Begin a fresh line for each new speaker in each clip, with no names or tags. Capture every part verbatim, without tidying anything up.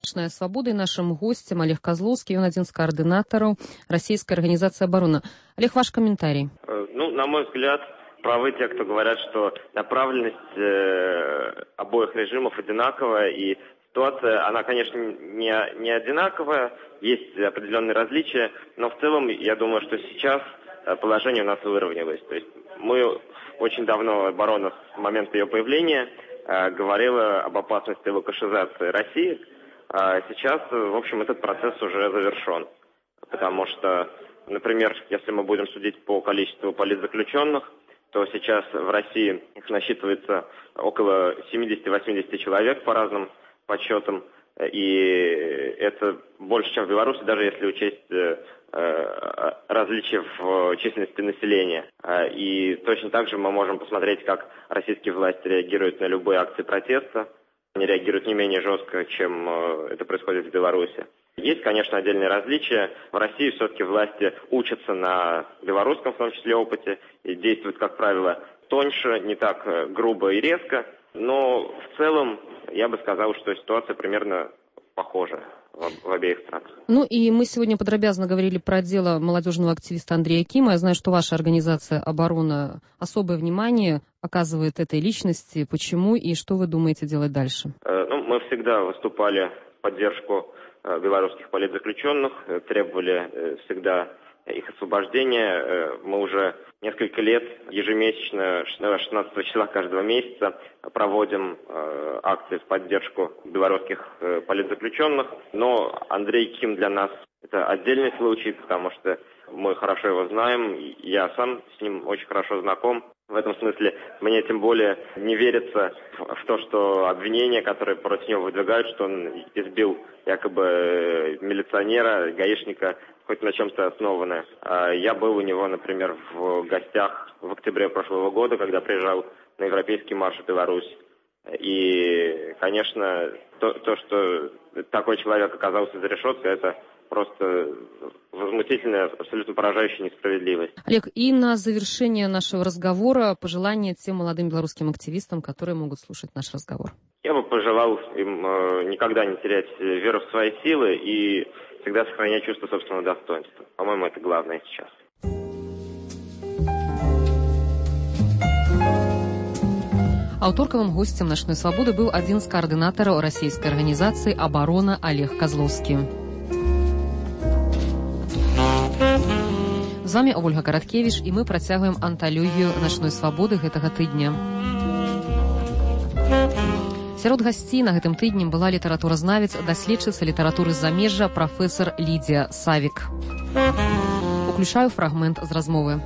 «Начная свобода», и нашим гостем Олег Козловский, он один из координаторов Российской организации обороны. Олег, ваш комментарий.
Ну, на мой взгляд, правы те, кто говорят, что направленность э, обоих режимов одинаковая, и ситуация, она, конечно, не, не одинаковая, есть определенные различия, но в целом, я думаю, что сейчас положение у нас выровнялось. То есть мы очень давно, оборона с момента ее появления э, говорила об опасности лукашизации России. А сейчас, в общем, этот процесс уже завершен. Потому что, например, если мы будем судить по количеству политзаключенных, то сейчас в России их насчитывается около семьдесят-восемьдесят человек по разным подсчетам. И это больше, чем в Беларуси, даже если учесть э, различия в численности населения. И точно так же мы можем посмотреть, как российские власти реагируют на любые акции протеста. Они реагируют не менее жестко, чем это происходит в Беларуси. Есть, конечно, отдельные различия. В России все-таки власти учатся на белорусском, в том числе, опыте, и действуют, как правило, тоньше, не так грубо и резко. Но в целом я бы сказал, что ситуация примерно похожа в, в обеих странах.
Ну и мы сегодня подробно говорили про дело молодежного активиста Андрея Кима. Я знаю, что ваша организация «Оборона» особое внимание оказывает этой личности. Почему и что вы думаете делать дальше?
Э, ну, мы всегда выступали в поддержку э, белорусских политзаключенных, э, требовали э, всегда их освобождения. Мы уже несколько лет ежемесячно, шестнадцатого числа каждого месяца, проводим э, акции в поддержку белорусских э, политзаключенных. Но Андрей Ким для нас это отдельный случай, потому что мы хорошо его знаем, я сам с ним очень хорошо знаком. В этом смысле мне тем более не верится в то, что обвинения, которые против него выдвигают, что он избил якобы милиционера, гаишника, хоть на чем-то основанное. Я был у него, например, в гостях в октябре прошлого года, когда приезжал на Европейский марш в Беларусь. И, конечно, то, то, что такой человек оказался за решеткой, это просто возмутительная, абсолютно поражающая несправедливость.
Олег, и на завершение нашего разговора пожелания тем молодым белорусским активистам, которые могут слушать наш разговор.
Я бы пожелал им э, никогда не терять веру в свои силы и всегда сохранять чувство собственного достоинства. По-моему, это главное сейчас.
Аўторкавым гостем «Начной свободы» был один из координаторов российской организации «Оборона» Олег Козловский. З вами Ольга Караткевич, і ми працягваем анталогію «Начной свободы» гэтага тыдня. Сярод гасцей на гэтым тыдні была літаратуразнавец, даследчыца літаратуры з-замежжа прафесор Лідія Савік. Уключаю фрагмент з размовы.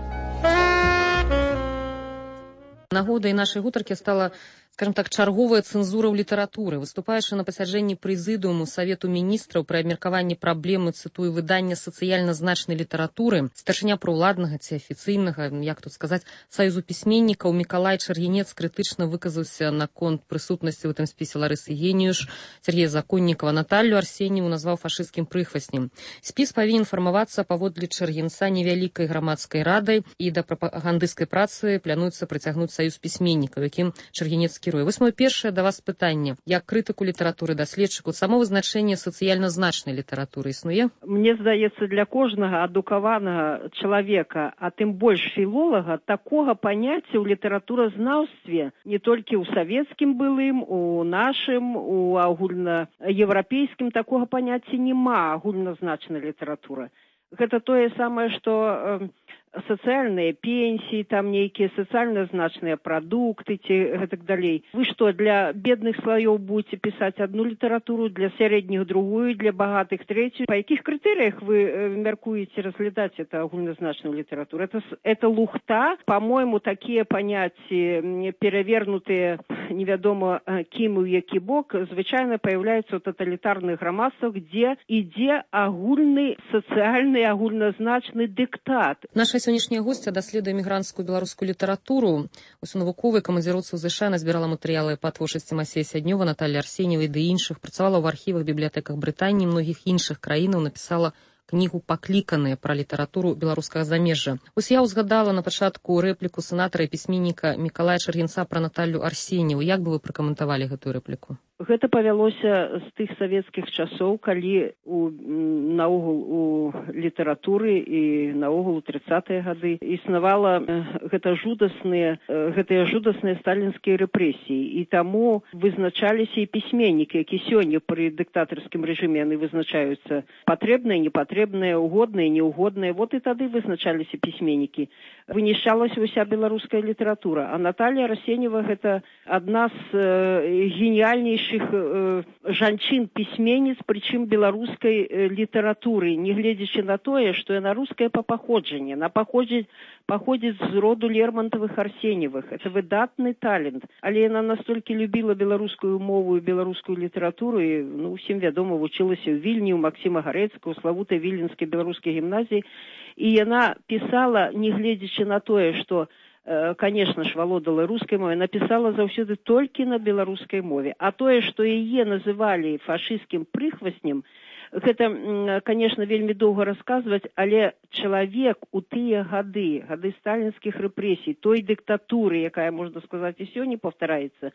Нагодай нашай гутаркі стала, скажем так, чарговая цэнзура ў літаратуры. Выступаючы на пасяджэнні прэзідыуму Савету міністраў пры абмеркаванні праблемы, цытую, выдання сацыяльна значнай літаратуры, старшыня праўладнага ці афіцыйнага, як тут сказаць, саюзу пісьменнікаў Мікалай Чаргінец крытычна выказаўся наконт прысутнасці ў гэтым спісе Ларысы Геніюш, Сергея Законнікава, Наталлю Арсеньеву назваў фашысцкім прыхваснем. Спіс павінен фармавацца паводле Чаргінца невялікай грамадскай радай, і да прапагандысцкай працы плануецца прыцягнуць саюз пісьменнікаў, якім Чаргінец кіруе. Вось маё першае да вас пытанне. Як крытыку літаратуры, даследчыку, само вызначэнне сацыяльна значнай літаратуры існуе?
Мне здаецца, для кожнага адукаванага чалавека, а тым больш філолага, такога паняцця ў літаратуразнаўстве не толькі ў савецкім былым, у нашым, у агульнаеўрапейскім такога паняцця няма агульназначнай літаратуры. Гэта тое самае, што э, сацыяльныя пенсіі, там нейкія сацыяльна значныя прадукты ці гэтак далей. Вы што, для бедных слаёў будете пісаць адну літаратуру, для сярэдніх другую, для багатых трэцюю? Па якіх крытэрыях вы э, мяркуеце разглядаць это агульназначную літаратуру? Это, это лухта. По-моему, такія паняцці перавернутыя невядома кім у які бок звычайна паяўляюцца ў таталітарных грамадствах, дзе ідзе агульны сацыяльны агульназначны дыктат.
Наша сённяшняя госця даследуе мігранцкую беларускую літаратуру. Ось у навуковай камандзіроўцы ў ЗША назбірала матэрыялы па творчасці Масея Сяднёва, Наталлі Арсеньевай ды іншых, працавала ў архівах, бібліятэках Брытаніі, многіх іншых краінаў, напісала кнігу «Пакліканыя» пра літаратуру беларускага замежжа. Ось я ўзгадала на пачатку рэпліку сенатара і пісьменніка Мікалая Чаргінца пра Наталлю Арсеньеву. Як бы вы пракаментавалі гэтую рэпліку?
Гэта павялося з тых савецкіх часоў, калі у, наогул у літаратуры і наогул у трыццатыя гады існавала гэта жудасныя, гэтыя жудасныя сталінскія рэпрэсіі. І таму вызначаліся і пісьменнікі, які сёння пры дыктатарскім рэжыме яны вызначаюцца патрэбныя, непатрэбныя, угодныя, неугодныя. Вот і тады вызначаліся пісьменнікі. Вынішчалася ўся беларуская літаратура. А Наталья Арсеньева гэта адна з э, геніяльнейшых жанчын-пісьменніц, прычым беларускай літаратуры, не гледзячы на тое, што яна руская па паходжанні. Яна паходзіць, паходзіць з роду Лермонтавых Арсеньевых. Это выдатны талент. Але яна настолькі любіла беларускую мову і беларускую літаратуру, і, ну, усім вядома, вучылася ў Вільні, у Максіма Гарэцкага, у славутай Віленскай беларускай гімназіі. І яна пісала, не гледзячы на тое, што конечно ж, валодала рускай мовай, напісала заўсёды толькі на беларускай мове. А тое, што яе называлі фашысцкім прыхваснем, гэта, конечно, вельмі доўга расказваць, але чалавек у тыя гады, гады сталінскіх рэпрэсій, той дыктатуры, якая, можна сказаць, і сёння паўтараецца,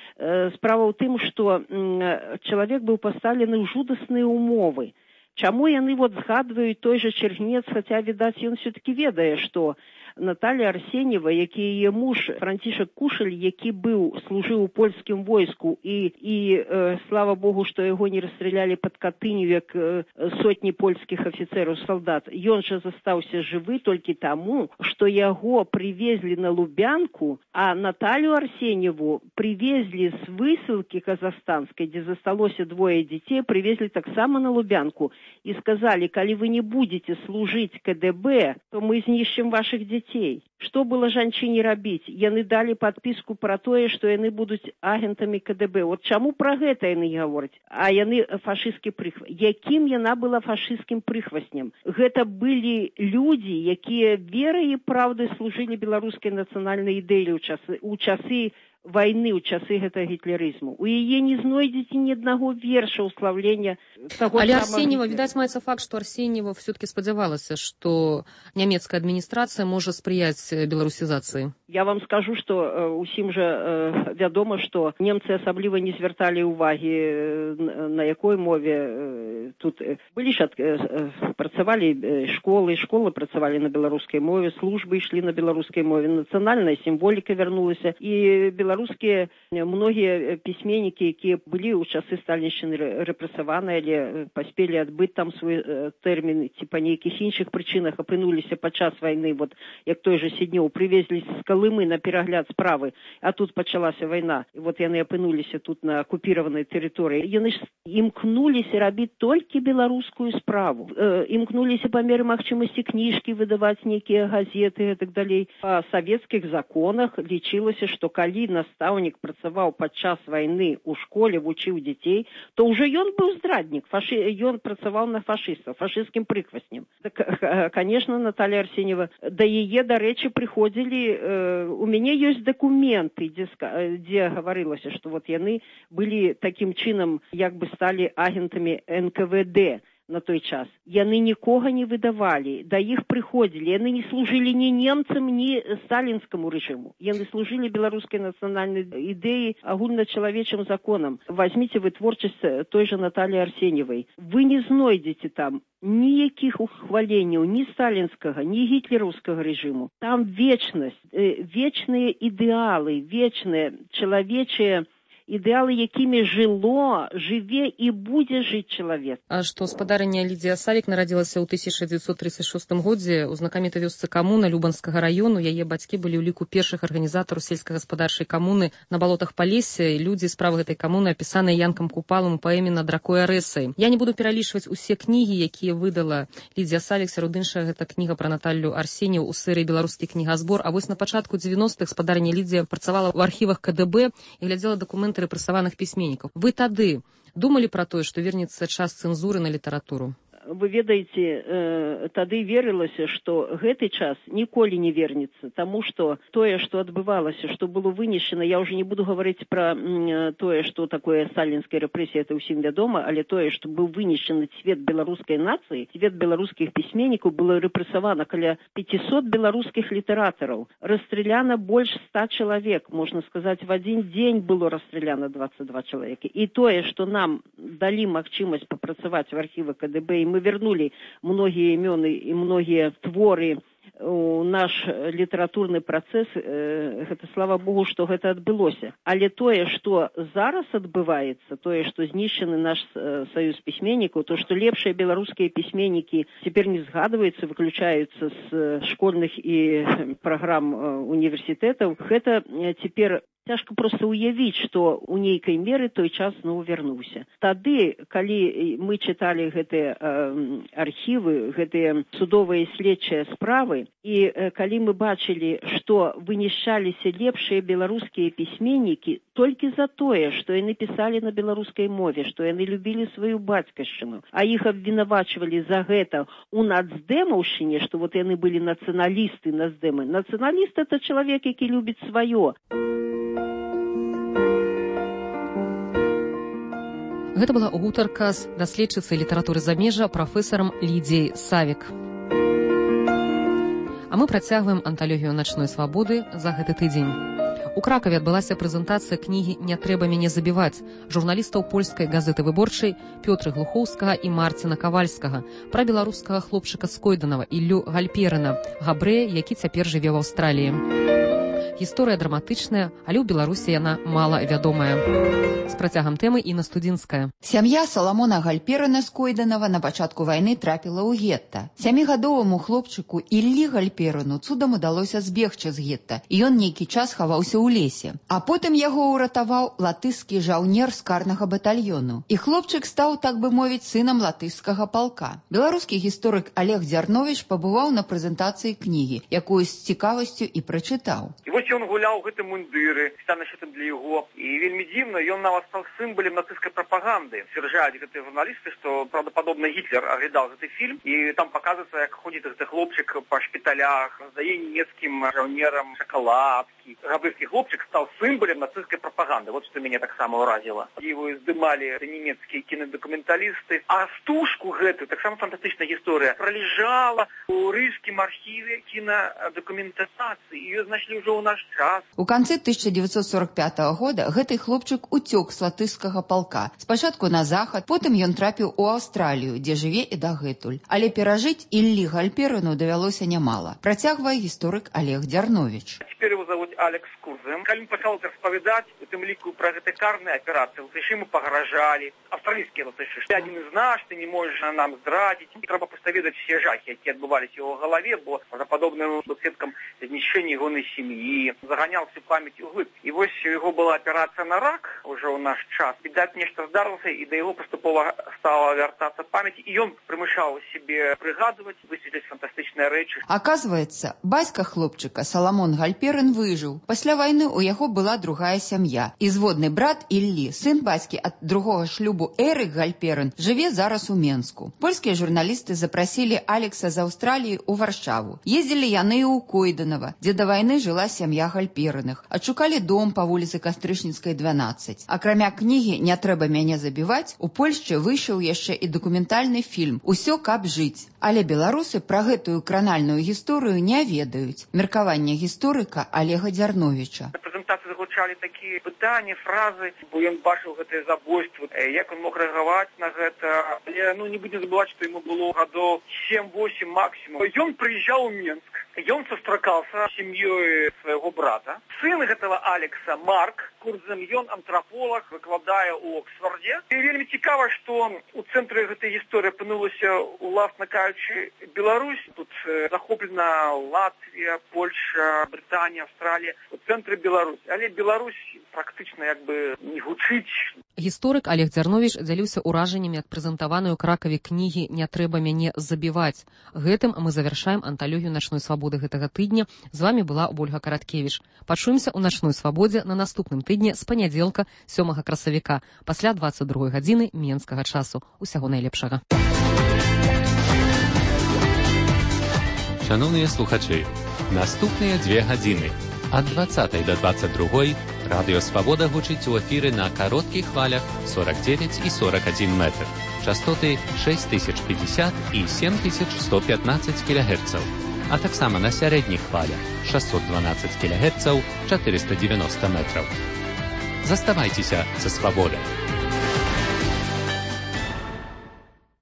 справа ў тым, што чалавек быў пастаўлены ў жудасныя ўмовы. Чаму яны вот згадваюць той жа Чэргнец, хаця, відаць, ён все-таки ведае, што Наталья Арсеньева, які яе муж Францішак Кушаль, які быў, служыў у польскім войску, і, і э, слава Богу, што яго не расстралялі пад Катыню, як э, сотні польскіх афіцэраў, салдат. Ён жа застаўся жывы толькі таму, што яго прывезлі на Лубянку, а Наталью Арсеньеву прывезлі з высылкі казахстанскай, дзе засталося двое дзяцей, прывезлі таксама на Лубянку і сказалі, калі вы не будете служыць ка дэ бэ, то мы знішчым вашых дзяцей. Што было жанчыне рабіць? Яны далі падпіску пра тое, што яны будуць агентамі ка дэ бэ. Вот чаму пра гэта яны гавораць? А яны фашысцкі прыхваст. Якім яна была фашысцкім прыхваснем? Гэта былі людзі, якія верай і праўдай служылі беларускай нацыянальнай ідэі ў часы, ў часы вайны, ў часы гэтага гітлерызму. У яе не знойдзеце ні аднаго верша ўславлення таго.
Але Арсеньева, відаць, маецца факт, што Арсеньева все-таки спадзявалася, што нямецкая адміністрацыя можа спрыяць беларусізацыі.
Я вам скажу, што э, усім жа э, вядома, што немцы асабліва не звярталі ўвагі, э, на якой мове э, тут э, былі ж э, працавалі э, школы, школы працавалі на беларускай мове, службы ішлі на беларускай мове, нацыянальная сімволіка вярнулася, і беларускія многія пісьменнікі, якія былі ў часы сталіншчыны рэпрэсаваныя, але паспелі адбыць там свой э, тэрмін, ці па нейкіх іншых прычынах апынуліся падчас вайны, вот як той жа Сіднёў, прывезлі з Калымы на перагляд справы, а тут пачалася вайна, і вот яны апынуліся тут на акупіраванай тэрыторыі. Яны ж імкнуліся рабіць толькі беларускую справу, э, імкнуліся па меры магчымасці кніжкі выдаваць, нейкія газеты і так далей. Па савецкіх законах лічылася, што калі настаўнік працаваў падчас вайны ў школе, вучыў дзяцей, то ўжо ён быў здраднік, фаши... ён працаваў на фашыстаў, фашысцкім прыхваснем. Так, конечно, Наталья Арсеньева, да яе, дарэчы, прыходзілі, э, у мяне ёсць дакументы, дзе, дзе гаварылася, што вот яны былі такім чынам, як бы сталі агентамі эн ка вэ дэ на той час. Яны нікога не выдавалі, да іх прыходзілі, яны не служылі ні немцам, ні сталінскаму рэжыму. Яны служылі беларускай нацыянальнай ідэі, агульначалавечым законам. Возьмите вы творчасць той жа Натальи Арсеньевой. Вы не знойдзеце там ніякіх ухваленняў ні сталінскага, ні гітлераўскага рэжыму. Там вечнасць, вечныя ідэалы, вечныя чалавечыя ідэалы, якімі жыло, жыве і будзе жыць чалавек.
А што спадарыня Лідзія Савік нарадзілася ў тысяча дзевяцьсот тридцать шостым годзе ў знакамітай вёсцы Камуна Любанскага раёну. Яе бацькі былі ў ліку першых арганізатараў сельскагаспадарчай камуны на балотах Палесся, і людзі з справы гэтай камуны апісаныя Янкам Купалам у паэме «Над ракой Арэсай». Я не буду пералічваць усе кнігі, якія выдала Лідзія Савік, сярод іншага гэта кніга пра Наталью Арсеньеву ў серыі «Беларускі кнігазбор». А вось на пачатку дзевяностых спадарыня Лідзія працавала ў архівах ка дэ бэ і глядзела дакументы рэпрэсаваных пісьменнікаў. Вы тады думалі пра тое, што вернецца час цэнзуры на літаратуру?
вы ведаеце, тады верылася, што гэты час ніколі не вернецца, таму што тое, што адбывалася, што было вынесена, я ўжо не буду гаварыць пра тое, што такое сталінская рэпрэсія, это ўсім вядома, але тое, што быў вынесены цвет беларускай нацыі, цвет беларускіх пісьменнікаў, было рэпрэсавана каля пятьсот беларускіх літаратараў. Расстреляна больш ста чалавек, можна сказаць, в адзін дзень было расстреляна двадцать два чалавекі. І тое, што нам далі магчымасць папрацаваць в архівы ка дэ бэ, і мы вернулі многія імёны і многія творы у наш літаратурны працэс, э, гэта, слава Богу, што гэта адбылося. Але тое, што зараз адбываецца, тое, што знішчаны наш э, саюз пісьменнікаў, то, што лепшыя беларускія пісьменнікі цяпер не згадваюцца, выключаюцца з э, школьных і праграм э, універсітэтаў, гэта э, цяпер цяжка проста ўявіць, што ў нейкай меры той час зноў вярнуўся. Тады, калі мы чыталі гэтыя э, архівы, гэтыя судовыя следчыя справы, і э, калі мы бачылі, што вынішчаліся лепшыя беларускія пісьменнікі толькі за тое, што яны пісалі на беларускай мове, што яны любілі сваю бацькаўшчыну, а іх абвінавачвалі за гэта у нацдэмаўшчыне, што вот яны былі нацыяналісты, нацдэмы. Нацыяналіст — это чалавек, які любіць сваё.
Гэта была гутарка з даследчыцай літаратуры замежжа прафесарам Лідзіяй Савік. А мы працягваем анталогію начной свабоды за гэты тыдзень. У Кракаве адбылася прэзентацыя кнігі «Не трэба мяне забіваць» журналістаў польскай газеты «Выборчай» Пётра Глухоўскага і Марціна Кавальскага пра беларускага хлопчыка з Койданава Іллю Гальперына, габрэя, які цяпер жыве ў Аўстраліі. Гісторыя драматычная, але ў Беларусі яна мала вядомая. З працягам тэмы Інна Студзінская.
Сям'я Саламона Гальперына з Койданава на пачатку вайны трапіла ў гетта. Сямігадоваму хлопчыку Іллі Гальперыну цудам удалося збегчы з гетта, і ён нейкі час хаваўся ў лесе. А потым яго ўратаваў латышскі жаўнер з карнага батальёну. І хлопчык стаў, так бы мовіць, сынам латышскага палка. Беларускі гісторык Олег Дзярновіч пабываў на прэзентацыі кнігі, якую з цікавасцю і прачытаў.
І вось ён гуляў у гэтым мундыры, стане гэтым для яго. І вельмі дзіўна, ён нават стаў сімвалам нацысцкай прапаганды. Сцвярджаюць гэтыя журналісты, што правдападобна Гітлер аглядаў гэты фільм, і там паказваецца, як ходзіць гэты хлопчык па шпіталях, раздае нямецкім жаўнерам шакаладкі. Габрэйскі хлопчык стаў сімвалам нацысцкай прапаганды. Вот што мяне таксама ўразіла. Его здымалі нямецкія кінадакументалісты. А стужку гэтую, таксама фантастычная гісторыя, пролежала у рыжскім архіве кінадакументацыі. Ее знайшлі ўжо ў наш час.
У канцы тысяча девятьсот сорок пятого года гэты хлопчык уцёк з латышскага палка. Спачатку на захад, потым ён трапіў у Аўстралію, дзе жыве і дагэтуль. Але перажыць Іллі Гальперыну давялося нямала. Працягвае гісторык Олег Дзярновіч.
Теперь его зовут Алекс Кузем. Калі он пачаў распавядаць, у тым ліку пра гэты карныя аперацыі, латышы ему пагражалі. Аўстралійскія латышы. Ты адзін з нас, ты не можаш нам здрадзіць. Трэба паставедаць все жахі, якія адбываліся ў яго галаве, бо правдападобным сведкам знішчэння ягонай сям'і, заганял всю память углыб. И вот у него была операция на рак уже в наш час. Видать, нечто здарылся, и до его поступово стала вертаться память, и он примушал себе пригадывать, высветлить фантастичные речи.
Оказывается, бацька хлопчыка Саламон Гальперын выжыў. Пасля вайны у яго была другая сям'я. І зводны брат Іллі, сын бацькі ад другога шлюбу Эрык Гальперын, жыве зараз у Менску. Польскія журналісты запрасілі Алекса з Аўстраліі ў Варшаву. Ездзілі яны ў Койданава, дзе да вайны жыла сям'я Гальперыных. Адшукалі дом па вуліцы Кастрычніцкай, дванаццаць. Акрамя кнігі «Не трэба мяне забіваць», у Польшчы выйшаў яшчэ і дакументальны фільм «Усё, каб жыць». Але беларусы пра гэтую кранальную гісторыю не ведаюць. Меркаванне гісторыка Олега Дзярновіча.
На прэзентацыі гучалі такія пытанні, фразы, бо ён бачыў гэтае забойства, як он мог рэагаваць на гэта. Але ну, не будзем забываць, што яму было гадоў сем-восем максімум. Ён прыязджаў у Менск, ён сустракаўся з сям'ёй свайго брата. Сын гэтага Алекса, Марк Курзем, ён антраполаг, выкладае ў Оксфордзе. І вельмі цікава, што у цэнтры гэтай гісторыі апынулася, уласна кажучы, Беларусь. Тут захоплена Латвія, Польша, Брытанія, Аўстралія. У цэнтры Беларусь. Але Беларусь практычна як бы не гучыць.
Гісторык Олег Дзярновіч дзяліўся ўражаннямі ад прэзентаванай у Кракаве кнігі «Не трэба мяне забіваць». Гэтым мы завяршаем анталогію начной свабоды гэтага тыдня. З вамі была Ольга Караткевіч. Пачуемся ў начной свабодзе на наступным тыдні з панядзелка сёмага красавіка пасля дваццаць другой гадзіны менскага часу. Усяго найлепшага.
Шановныя слухачы, наступныя дзве гадзіны ад дваццатай да дваццаць другой радыё Свабода гучыць у эфіры на кароткіх хвалях сорок девять і сорок один метр, частоты шесть тысяч пятьдесят і семь тысяч сто пятнадцать кілогерцаў, а таксама на сярэдніх хвалях шестьсот двенадцать кілогерцаў, четыреста девяносто метров. Заставайцеся са Свабодай.